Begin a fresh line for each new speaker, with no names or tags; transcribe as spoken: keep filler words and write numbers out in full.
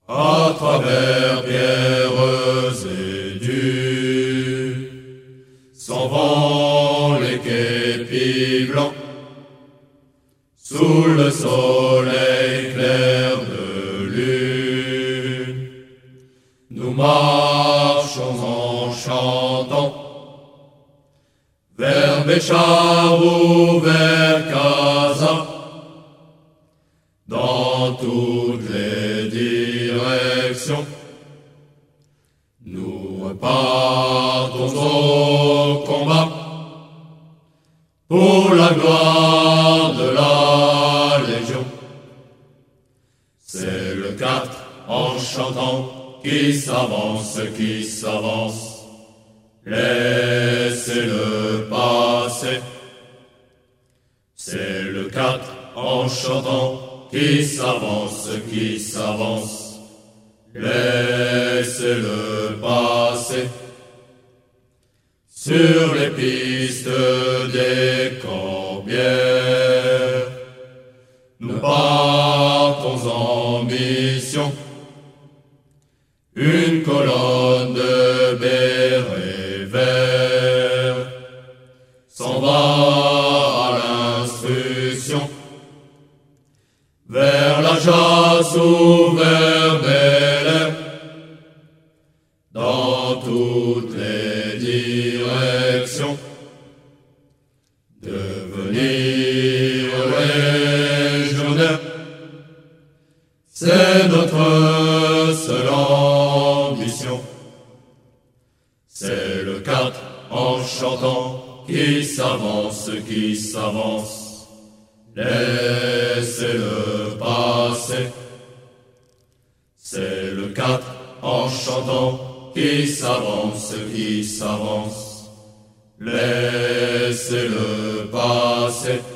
à travers pierres et durs, s'en vont les képis blancs, sous le soleil clair de lune. Nous marchons en chantant, vers Béchar ou vers Casa, dans toutes les directions. Nous repartons au combat, pour la gloire de la Légion. C'est le quatre en chantant qui s'avance, qui s'avance. Laissez-le passer. C'est le quatre en chantant qui s'avance, qui s'avance. Laissez-le passer. Sur les pistes des Corbières, nous partons en mission. Une colonne de bérets verts s'en va à l'instruction, vers la chasse ou vers Bel-Air, dans toutes les directions. Devenir légionnaire, c'est notre seule ambition. C'est le quatre en chantant qui s'avance, qui s'avance. Laissez-le passer. C'est le quatre en chantant qui s'avance, qui s'avance. Laissez-le passer.